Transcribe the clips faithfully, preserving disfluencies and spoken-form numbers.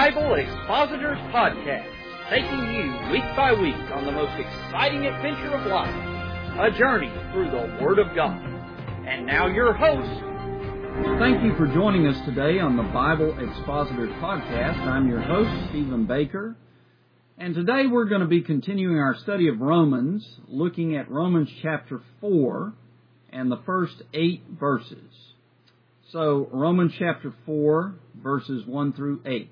Bible Expositors Podcast, taking you week by week on the most exciting adventure of life, a journey through the Word of God. And now your host. Thank you for joining us today on the Bible Expositors Podcast. I'm your host, Stephen Baker. And today we're going to be continuing our study of Romans, looking at Romans chapter four and the first eight verses. So, Romans chapter four, verses one through eight.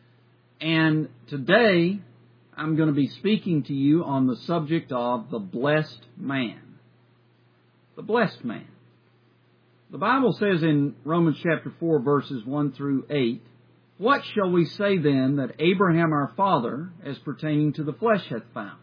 And today, I'm going to be speaking to you on the subject of the blessed man. The blessed man. The Bible says in Romans chapter four, verses one through eight, "What shall we say then that Abraham our father, as pertaining to the flesh, hath found?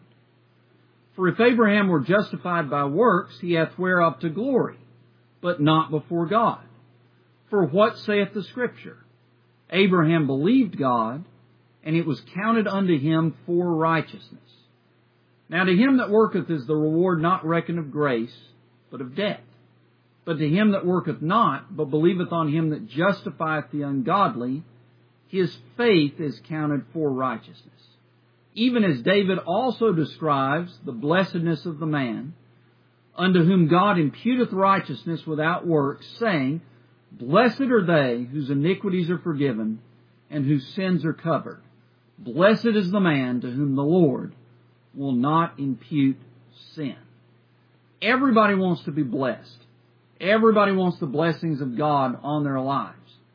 For if Abraham were justified by works, he hath whereof to glory, but not before God. For what saith the Scripture? Abraham believed God, and it was counted unto him for righteousness. Now to him that worketh is the reward not reckoned of grace, but of debt. But to him that worketh not, but believeth on him that justifieth the ungodly, his faith is counted for righteousness. Even as David also describes the blessedness of the man, unto whom God imputeth righteousness without works, saying, Blessed are they whose iniquities are forgiven, and whose sins are covered. Blessed is the man to whom the Lord will not impute sin." Everybody wants to be blessed. Everybody wants the blessings of God on their lives.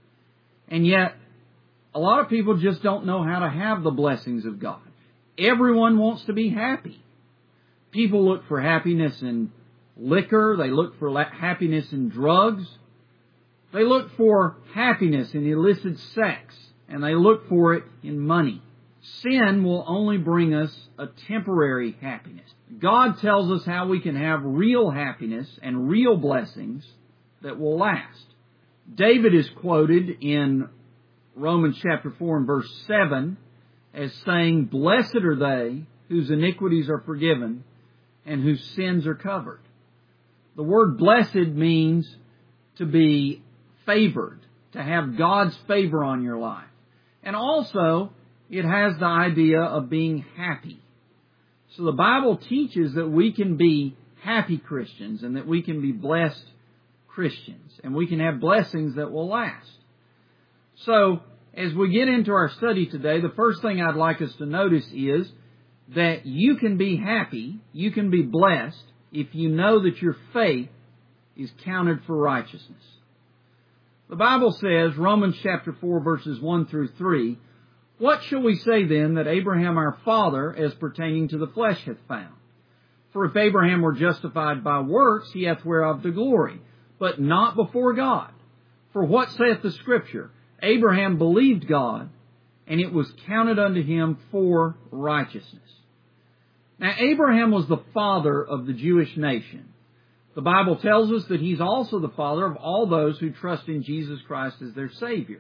And yet, a lot of people just don't know how to have the blessings of God. Everyone wants to be happy. People look for happiness in liquor. They look for happiness in drugs. They look for happiness in illicit sex, and they look for it in money. Sin will only bring us a temporary happiness. God tells us how we can have real happiness and real blessings that will last. David is quoted in Romans chapter four and verse seven as saying, Blessed are they whose iniquities are forgiven and whose sins are covered. The word blessed means to be favored, to have God's favor on your life. And also, it has the idea of being happy. So the Bible teaches that we can be happy Christians and that we can be blessed Christians and we can have blessings that will last. So, as we get into our study today, the first thing I'd like us to notice is that you can be happy, you can be blessed, if you know that your faith is counted for righteousness. The Bible says, Romans chapter four, verses one through three, "What shall we say then that Abraham our father, as pertaining to the flesh, hath found? For if Abraham were justified by works, he hath whereof to glory, but not before God. For what saith the Scripture? Abraham believed God, and it was counted unto him for righteousness." Now, Abraham was the father of the Jewish nation. The Bible tells us that he's also the father of all those who trust in Jesus Christ as their Savior.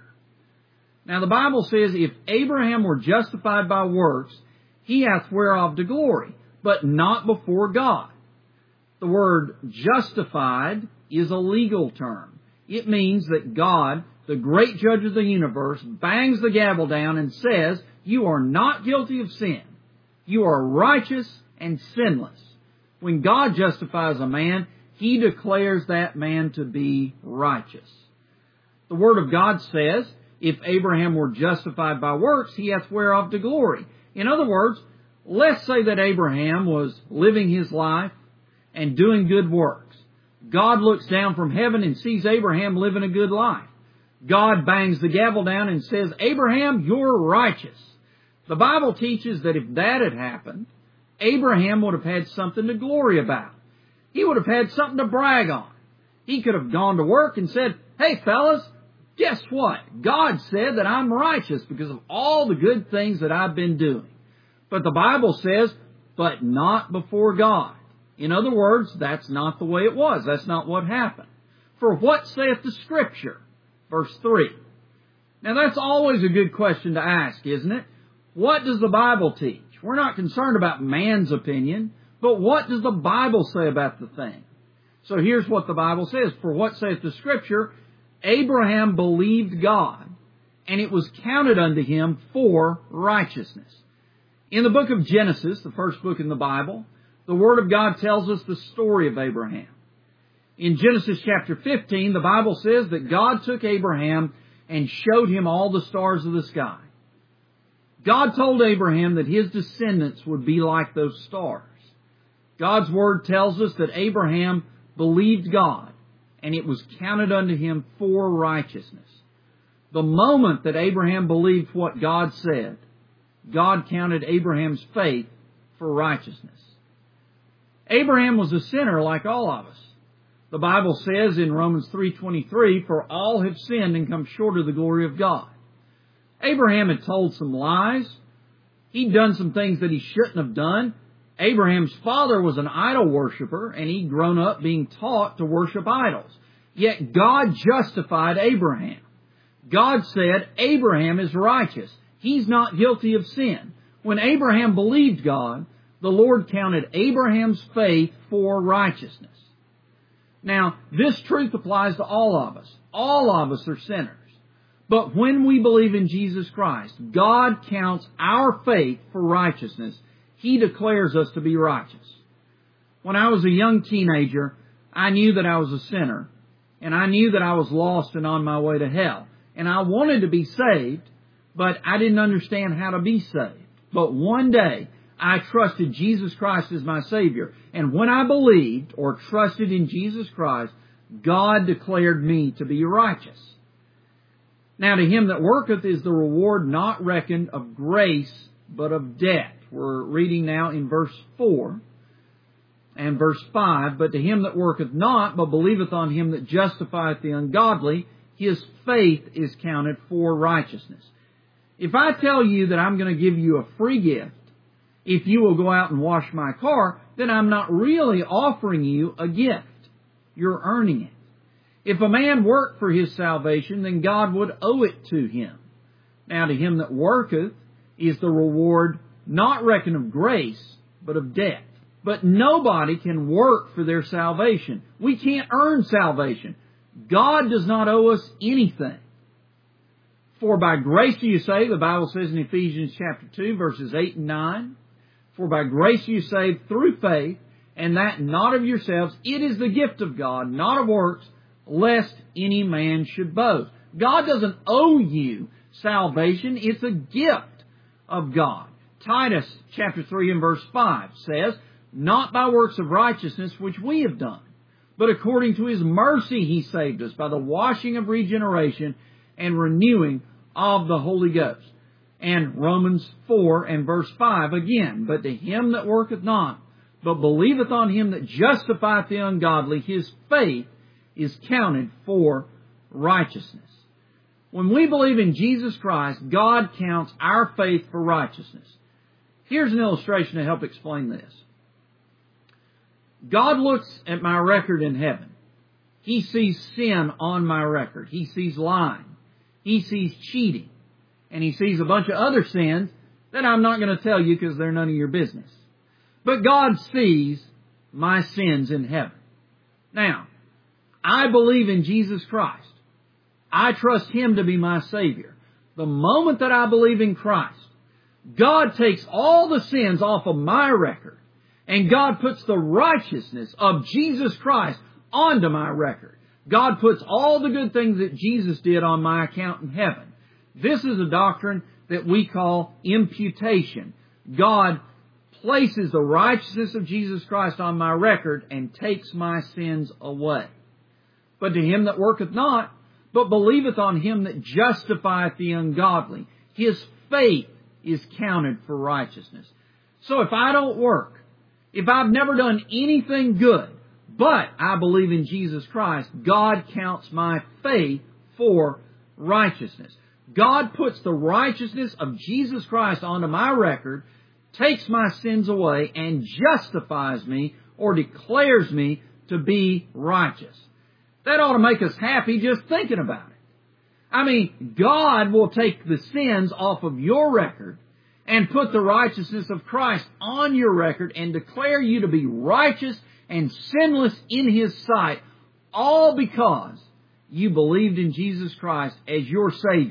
Now, the Bible says, if Abraham were justified by works, he hath whereof to glory, but not before God. The word justified is a legal term. It means that God, the great judge of the universe, bangs the gavel down and says, you are not guilty of sin. You are righteous and sinless. When God justifies a man, He declares that man to be righteous. The Word of God says, if Abraham were justified by works, he hath whereof to glory. In other words, let's say that Abraham was living his life and doing good works. God looks down from heaven and sees Abraham living a good life. God bangs the gavel down and says, Abraham, you're righteous. The Bible teaches that if that had happened, Abraham would have had something to glory about. He would have had something to brag on. He could have gone to work and said, hey fellas, guess what? God said that I'm righteous because of all the good things that I've been doing. But the Bible says, but not before God. In other words, that's not the way it was. That's not what happened. For what saith the Scripture? Verse three. Now that's always a good question to ask, isn't it? What does the Bible teach? We're not concerned about man's opinion, but what does the Bible say about the thing? So here's what the Bible says. For what saith the Scripture? Abraham believed God, and it was counted unto him for righteousness. In the book of Genesis, the first book in the Bible, the Word of God tells us the story of Abraham. In Genesis chapter fifteen, the Bible says that God took Abraham and showed him all the stars of the sky. God told Abraham that his descendants would be like those stars. God's Word tells us that Abraham believed God, and it was counted unto him for righteousness. The moment that Abraham believed what God said, God counted Abraham's faith for righteousness. Abraham was a sinner like all of us. The Bible says in Romans three twenty-three, "For all have sinned and come short of the glory of God." Abraham had told some lies. He'd done some things that he shouldn't have done. Abraham's father was an idol worshiper, and he'd grown up being taught to worship idols. Yet God justified Abraham. God said, Abraham is righteous. He's not guilty of sin. When Abraham believed God, the Lord counted Abraham's faith for righteousness. Now, this truth applies to all of us. All of us are sinners. But when we believe in Jesus Christ, God counts our faith for righteousness. He declares us to be righteous. When I was a young teenager, I knew that I was a sinner, and I knew that I was lost and on my way to hell. And I wanted to be saved, but I didn't understand how to be saved. But one day, I trusted Jesus Christ as my Savior. And when I believed or trusted in Jesus Christ, God declared me to be righteous. Now to him that worketh is the reward not reckoned of grace, but of debt. We're reading now in verse four and verse five. But to him that worketh not, but believeth on him that justifieth the ungodly, his faith is counted for righteousness. If I tell you that I'm going to give you a free gift, if you will go out and wash my car, then I'm not really offering you a gift. You're earning it. If a man worked for his salvation, then God would owe it to him. Now to him that worketh is the reward not reckoned of grace, but of debt. But nobody can work for their salvation. We can't earn salvation. God does not owe us anything. For by grace are you saved, the Bible says in Ephesians chapter two, verses eight and nine. For by grace are you saved through faith, and that not of yourselves. It is the gift of God, not of works, lest any man should boast. God doesn't owe you salvation. It's a gift of God. Titus chapter three and verse five says, not by works of righteousness which we have done, but according to His mercy He saved us by the washing of regeneration and renewing of the Holy Ghost. And Romans four and verse five again, but to him that worketh not, but believeth on Him that justifieth the ungodly, his faith is counted for righteousness. When we believe in Jesus Christ, God counts our faith for righteousness. Here's an illustration to help explain this. God looks at my record in heaven. He sees sin on my record. He sees lying. He sees cheating. And He sees a bunch of other sins that I'm not going to tell you because they're none of your business. But God sees my sins in heaven. Now, I believe in Jesus Christ. I trust Him to be my Savior. The moment that I believe in Christ, God takes all the sins off of my record, and God puts the righteousness of Jesus Christ onto my record. God puts all the good things that Jesus did on my account in heaven. This is a doctrine that we call imputation. God places the righteousness of Jesus Christ on my record and takes my sins away. But to him that worketh not, but believeth on Him that justifieth the ungodly, his faith is counted for righteousness. So if I don't work, if I've never done anything good, but I believe in Jesus Christ, God counts my faith for righteousness. God puts the righteousness of Jesus Christ onto my record, takes my sins away, and justifies me or declares me to be righteous. That ought to make us happy just thinking about it. I mean, God will take the sins off of your record and put the righteousness of Christ on your record and declare you to be righteous and sinless in His sight, all because you believed in Jesus Christ as your Savior.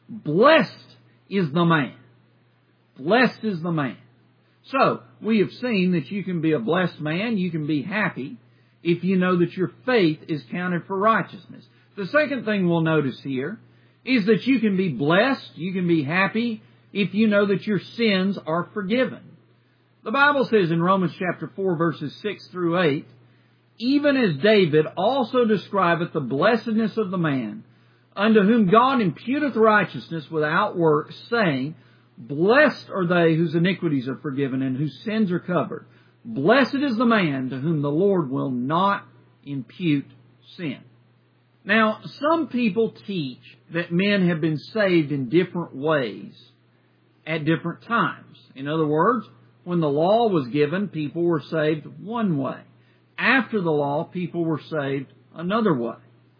Blessed is the man. Blessed is the man. So, we have seen that you can be a blessed man, you can be happy, if you know that your faith is counted for righteousness. The second thing we'll notice here is that you can be blessed, you can be happy, if you know that your sins are forgiven. The Bible says in Romans chapter four, verses six through eight, even as David also describeth the blessedness of the man, unto whom God imputeth righteousness without works, saying, Blessed are they whose iniquities are forgiven and whose sins are covered. Blessed is the man to whom the Lord will not impute sin. Now, some people teach that men have been saved in different ways at different times. In other words, when the law was given, people were saved one way. After the law, people were saved another way.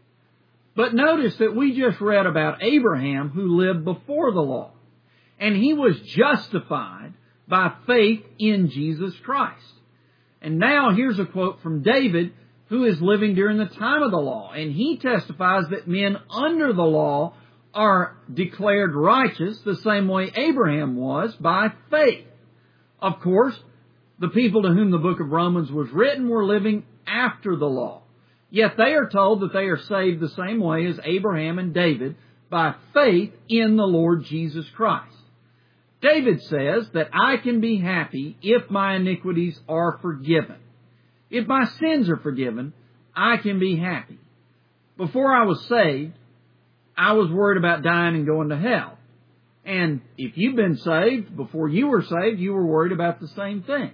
But notice that we just read about Abraham who lived before the law. And he was justified by faith in Jesus Christ. And now here's a quote from David, who is living during the time of the law. And he testifies that men under the law are declared righteous the same way Abraham was, by faith. Of course, the people to whom the book of Romans was written were living after the law. Yet they are told that they are saved the same way as Abraham and David, by faith in the Lord Jesus Christ. David says that I can be happy if my iniquities are forgiven. If my sins are forgiven, I can be happy. Before I was saved, I was worried about dying and going to hell. And if you've been saved, before you were saved, you were worried about the same thing.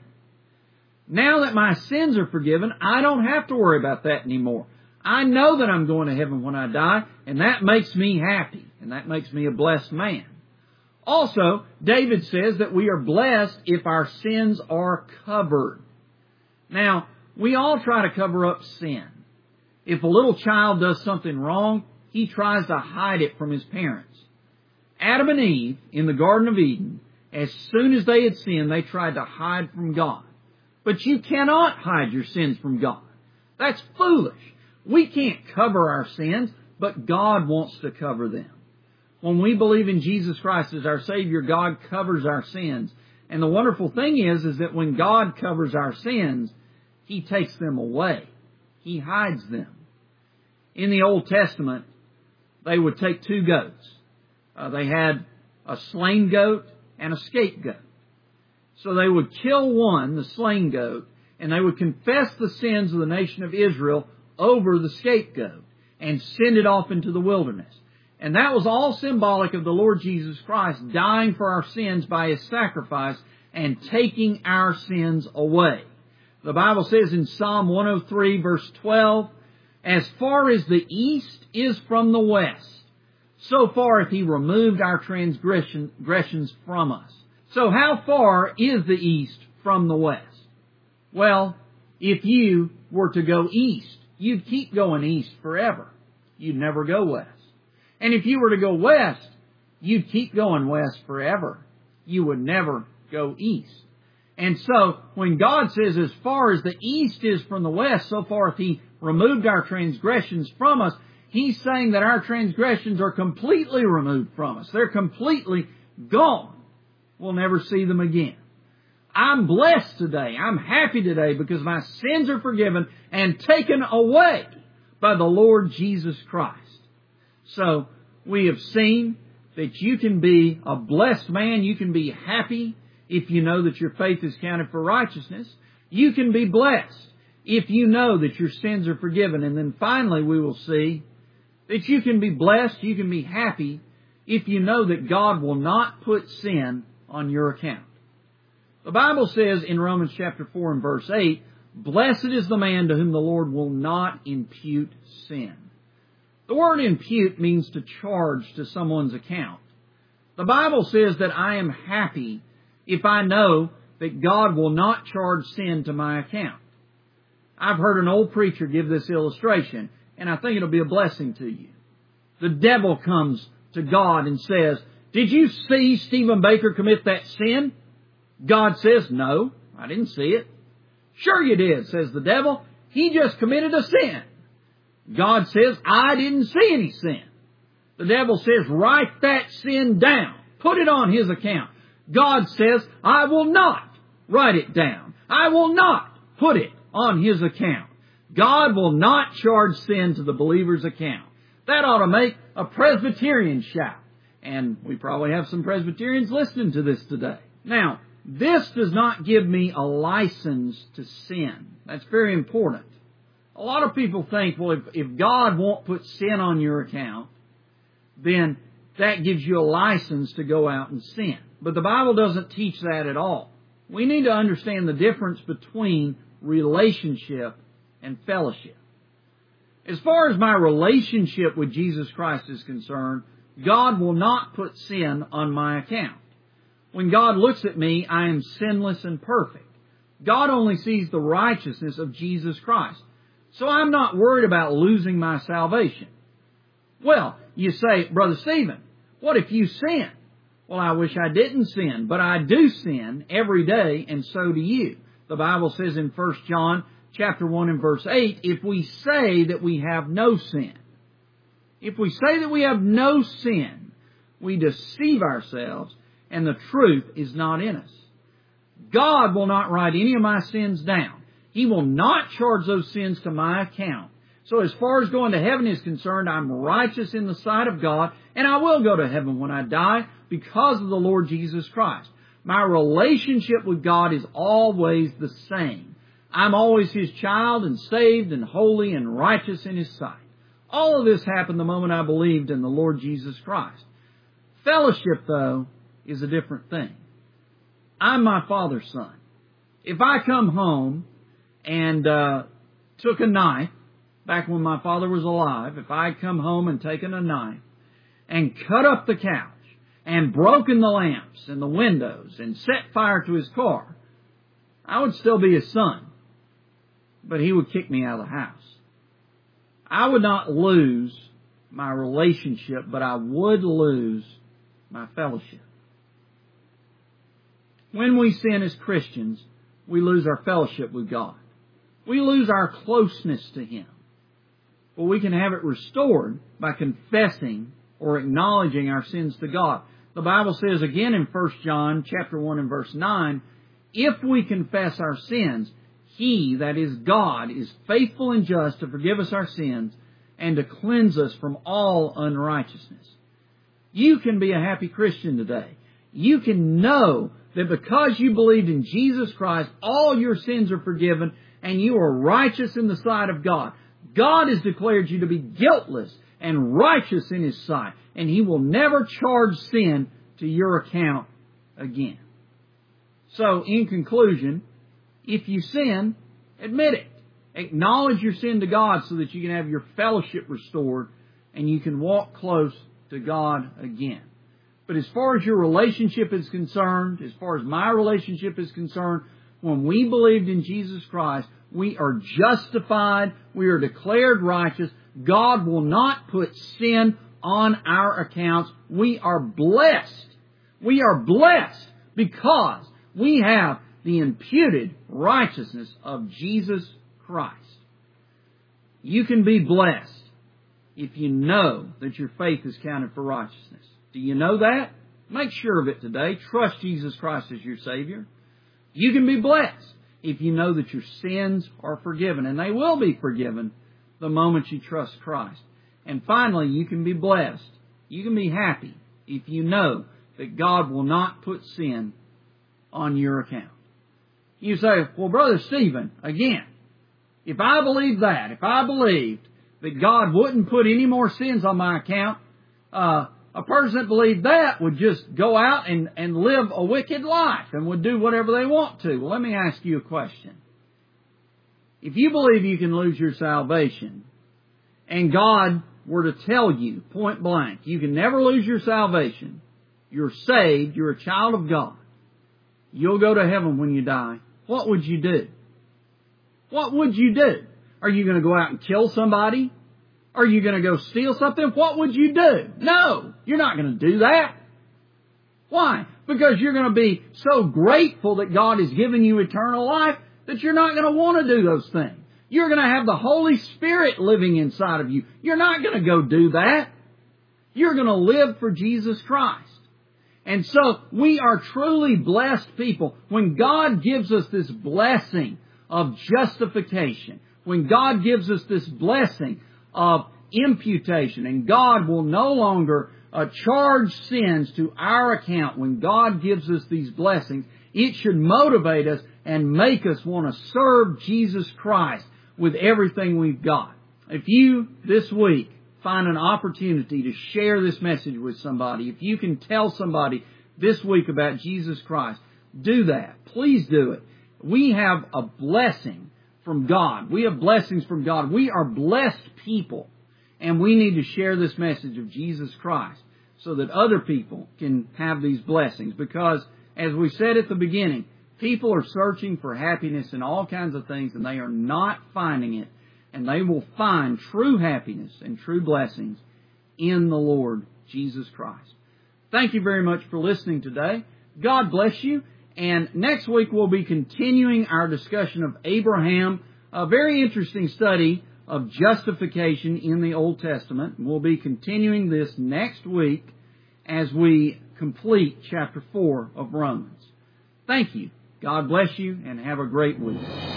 Now that my sins are forgiven, I don't have to worry about that anymore. I know that I'm going to heaven when I die, and that makes me happy, and that makes me a blessed man. Also, David says that we are blessed if our sins are covered. Now, we all try to cover up sin. If a little child does something wrong, he tries to hide it from his parents. Adam and Eve, in the Garden of Eden, as soon as they had sinned, they tried to hide from God. But you cannot hide your sins from God. That's foolish. We can't cover our sins, but God wants to cover them. When we believe in Jesus Christ as our Savior, God covers our sins. And the wonderful thing is, is that when God covers our sins, He takes them away. He hides them. In the Old Testament, they would take two goats. Uh, they had a slain goat and a scapegoat. So they would kill one, the slain goat, and they would confess the sins of the nation of Israel over the scapegoat and send it off into the wilderness. And that was all symbolic of the Lord Jesus Christ dying for our sins by His sacrifice and taking our sins away. The Bible says in Psalm one oh three, verse twelve, as far as the east is from the west, so far hath He removed our transgressions from us. So how far is the east from the west? Well, if you were to go east, you'd keep going east forever. You'd never go west. And if you were to go west, you'd keep going west forever. You would never go east. And so, when God says, as far as the east is from the west, so far hath He removed our transgressions from us, He's saying that our transgressions are completely removed from us. They're completely gone. We'll never see them again. I'm blessed today. I'm happy today because my sins are forgiven and taken away by the Lord Jesus Christ. So, we have seen that you can be a blessed man. You can be happy if you know that your faith is counted for righteousness. You can be blessed if you know that your sins are forgiven. And then finally we will see that you can be blessed, you can be happy if you know that God will not put sin on your account. The Bible says in Romans chapter four and verse eight, blessed is the man to whom the Lord will not impute sin. The word impute means to charge to someone's account. The Bible says that I am happy if I know that God will not charge sin to my account. I've heard an old preacher give this illustration, and I think it'll be a blessing to you. The devil comes to God and says, did you see Stephen Baker commit that sin? God says, no, I didn't see it. Sure you did, says the devil. He just committed a sin. God says, I didn't see any sin. The devil says, write that sin down. Put it on his account. God says, I will not write it down. I will not put it on his account. God will not charge sin to the believer's account. That ought to make a Presbyterian shout. And we probably have some Presbyterians listening to this today. Now, this does not give me a license to sin. That's very important. A lot of people think, well, if, if God won't put sin on your account, then that gives you a license to go out and sin. But the Bible doesn't teach that at all. We need to understand the difference between relationship and fellowship. As far as my relationship with Jesus Christ is concerned, God will not put sin on my account. When God looks at me, I am sinless and perfect. God only sees the righteousness of Jesus Christ. So I'm not worried about losing my salvation. Well, you say, Brother Stephen, what if you sin? Well, I wish I didn't sin, but I do sin every day, and so do you. The Bible says in First John chapter one and verse eight, if we say that we have no sin, if we say that we have no sin, we deceive ourselves, and the truth is not in us. God will not write any of my sins down. He will not charge those sins to my account. So as far as going to heaven is concerned, I'm righteous in the sight of God, and I will go to heaven when I die because of the Lord Jesus Christ. My relationship with God is always the same. I'm always His child and saved and holy and righteous in His sight. All of this happened the moment I believed in the Lord Jesus Christ. Fellowship, though, is a different thing. I'm my Father's son. If I come home and uh, took a knife, back when my father was alive, if I had come home and taken a knife and cut up the couch and broken the lamps and the windows and set fire to his car, I would still be his son, but he would kick me out of the house. I would not lose my relationship, but I would lose my fellowship. When we sin as Christians, we lose our fellowship with God. We lose our closeness to Him. But we can have it restored by confessing or acknowledging our sins to God. The Bible says again in First John chapter one and verse nine, if we confess our sins, He, that is God, is faithful and just to forgive us our sins and to cleanse us from all unrighteousness. You can be a happy Christian today. You can know that because you believed in Jesus Christ, all your sins are forgiven and you are righteous in the sight of God. God has declared you to be guiltless and righteous in His sight, and He will never charge sin to your account again. So, in conclusion, if you sin, admit it. Acknowledge your sin to God so that you can have your fellowship restored and you can walk close to God again. But as far as your relationship is concerned, as far as my relationship is concerned, when we believed in Jesus Christ, we are justified, we are declared righteous. God will not put sin on our accounts. We are blessed. We are blessed because we have the imputed righteousness of Jesus Christ. You can be blessed if you know that your faith is counted for righteousness. Do you know that? Make sure of it today. Trust Jesus Christ as your Savior. You can be blessed if you know that your sins are forgiven, and they will be forgiven the moment you trust Christ. And finally, you can be blessed. You can be happy if you know that God will not put sin on your account. You say, well, Brother Stephen, again, if I believed that, if I believed that God wouldn't put any more sins on my account, uh, a person that believed that would just go out and, and live a wicked life and would do whatever they want to. Well, let me ask you a question. If you believe you can lose your salvation, and God were to tell you, point blank, you can never lose your salvation, you're saved, you're a child of God, you'll go to heaven when you die, what would you do? What would you do? Are you going to go out and kill somebody? Are you going to go steal something? What would you do? No, you're not going to do that. Why? Because you're going to be so grateful that God has given you eternal life that you're not going to want to do those things. You're going to have the Holy Spirit living inside of you. You're not going to go do that. You're going to live for Jesus Christ. And so we are truly blessed people. When God gives us this blessing of justification, when God gives us this blessing of imputation, and God will no longer uh, charge sins to our account, when God gives us these blessings, it should motivate us and make us want to serve Jesus Christ with everything we've got. If you, this week, find an opportunity to share this message with somebody, if you can tell somebody this week about Jesus Christ, do that. Please do it. We have a blessing from God. We have blessings from God. We are blessed people, and we need to share this message of Jesus Christ so that other people can have these blessings. Because, as we said at the beginning, people are searching for happiness in all kinds of things, and they are not finding it. And they will find true happiness and true blessings in the Lord Jesus Christ. Thank you very much for listening today. God bless you. And next week we'll be continuing our discussion of Abraham, a very interesting study of justification in the Old Testament. We'll be continuing this next week as we complete chapter four of Romans. Thank you. God bless you, and have a great week.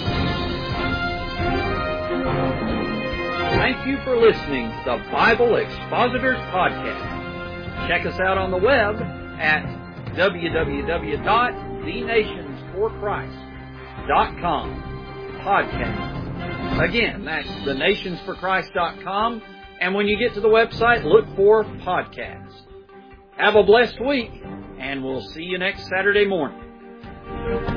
Thank you for listening to the Bible Expositors Podcast. Check us out on the web at w w w dot the nations for christ dot com podcast. Again, that's the nations for christ dot com, and when you get to the website, look for podcast. Have a blessed week, and we'll see you next Saturday morning.